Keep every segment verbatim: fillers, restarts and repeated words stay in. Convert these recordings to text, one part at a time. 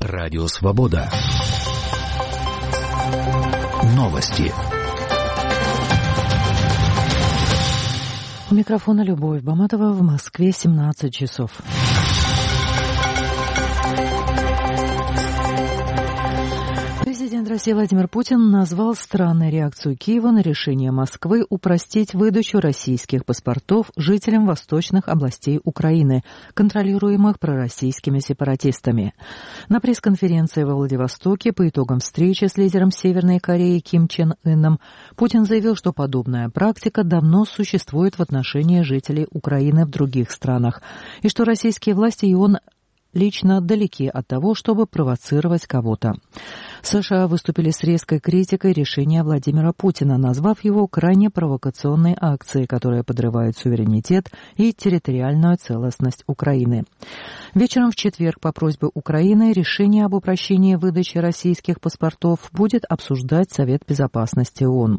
Радио Свобода. Новости. У микрофона Любовь Баматова, в Москве семнадцать часов. Президент России Владимир Путин назвал странной реакцию Киева на решение Москвы упростить выдачу российских паспортов жителям восточных областей Украины, контролируемых пророссийскими сепаратистами. На пресс-конференции во Владивостоке по итогам встречи с лидером Северной Кореи Ким Чен Ыном Путин заявил, что подобная практика давно существует в отношении жителей Украины в других странах, и что российские власти и он лично далеки от того, чтобы провоцировать кого-то. США выступили с резкой критикой решения Владимира Путина, назвав его крайне провокационной акцией, которая подрывает суверенитет и территориальную целостность Украины. Вечером в четверг по просьбе Украины решение об упрощении выдачи российских паспортов будет обсуждать Совет Безопасности ООН.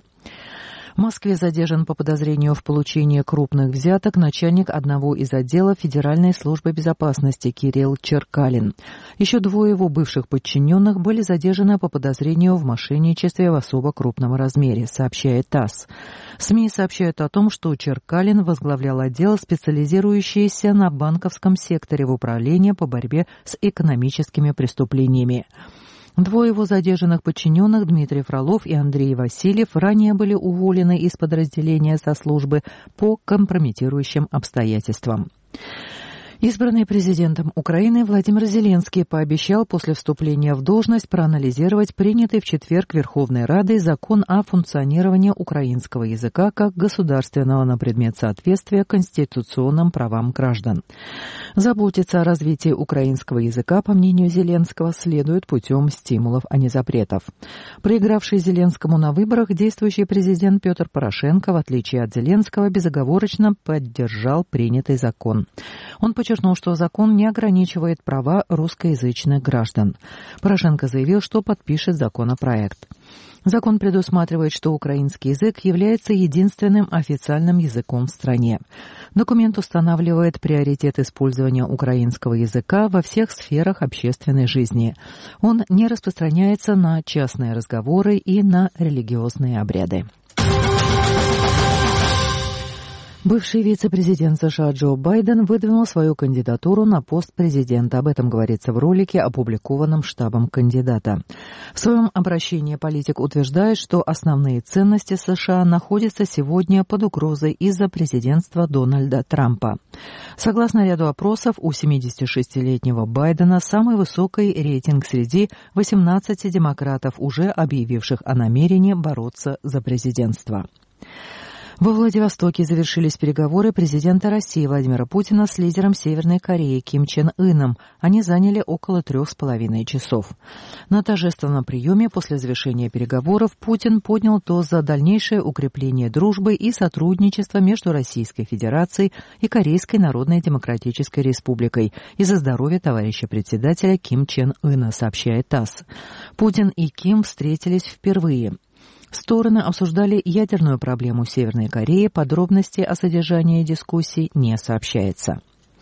В Москве задержан по подозрению в получении крупных взяток начальник одного из отделов Федеральной службы безопасности Кирилл Черкалин. Еще двое его бывших подчиненных были задержаны по подозрению в мошенничестве в особо крупном размере, сообщает ТАСС. СМИ сообщают о том, что Черкалин возглавлял отдел, специализирующийся на банковском секторе в управлении по борьбе с экономическими преступлениями. Двое его задержанных подчиненных, Дмитрий Фролов и Андрей Васильев, ранее были уволены из подразделения со службы по компрометирующим обстоятельствам. Избранный президентом Украины Владимир Зеленский пообещал после вступления в должность проанализировать принятый в четверг Верховной Радой закон о функционировании украинского языка как государственного на предмет соответствия конституционным правам граждан. Заботиться о развитии украинского языка, по мнению Зеленского, следует путем стимулов, а не запретов. Проигравший Зеленскому на выборах, действующий президент Петр Порошенко, в отличие от Зеленского, безоговорочно поддержал принятый закон. Он подчеркнул, что закон не ограничивает права русскоязычных граждан. Порошенко заявил, что подпишет законопроект. Закон предусматривает, что украинский язык является единственным официальным языком в стране. Документ устанавливает приоритет использования украинского языка во всех сферах общественной жизни. Он не распространяется на частные разговоры и на религиозные обряды. Бывший вице-президент США Джо Байден выдвинул свою кандидатуру на пост президента. Об этом говорится в ролике, опубликованном штабом кандидата. В своем обращении политик утверждает, что основные ценности США находятся сегодня под угрозой из-за президентства Дональда Трампа. Согласно ряду опросов, у семидесятишестилетнего Байдена самый высокий рейтинг среди восемнадцати демократов, уже объявивших о намерении бороться за президентство. Во Владивостоке завершились переговоры президента России Владимира Путина с лидером Северной Кореи Ким Чен Ыном. Они заняли около трех с половиной часов. На торжественном приеме после завершения переговоров Путин поднял тост за дальнейшее укрепление дружбы и сотрудничества между Российской Федерацией и Корейской Народно-Демократической Республикой и за здоровье товарища председателя Ким Чен Ына, сообщает ТАСС. Путин и Ким встретились впервые. Стороны обсуждали ядерную проблему Северной Кореи, подробности о содержании дискуссий не сообщается.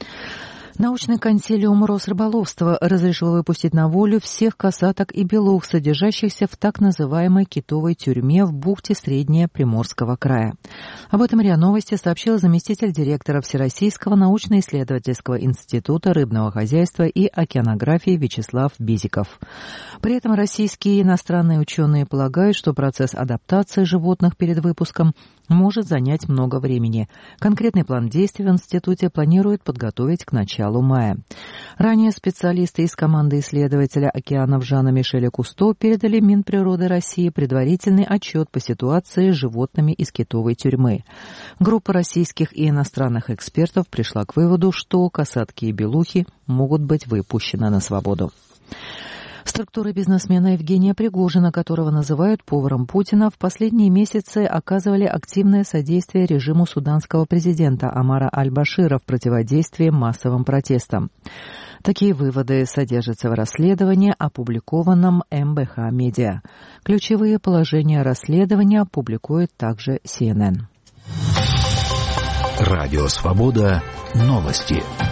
Научный консилиум Росрыболовства разрешил выпустить на волю всех касаток и белух, содержащихся в так называемой китовой тюрьме в бухте Среднего Приморского края. Об этом РИА Новости сообщил заместитель директора Всероссийского научно-исследовательского института рыбного хозяйства и океанографии Вячеслав Бизиков. При этом российские и иностранные ученые полагают, что процесс адаптации животных перед выпуском может занять много времени. Конкретный план действий в институте планируют подготовить к началу мая. Ранее специалисты из команды исследователя океанов Жана-Мишеля Кусто передали Минприроды России предварительный отчет по ситуации с животными из китовой тюрьмы. Группа российских и иностранных экспертов пришла к выводу, что касатки и белухи могут быть выпущены на свободу. Структуры бизнесмена Евгения Пригожина, которого называют поваром Путина, в последние месяцы оказывали активное содействие режиму суданского президента Омара аль-Башира в противодействии массовым протестам. Такие выводы содержатся в расследовании, опубликованном эм бэ ха Медиа. Ключевые положения расследования публикует также си эн эн. Радио Свобода. Новости.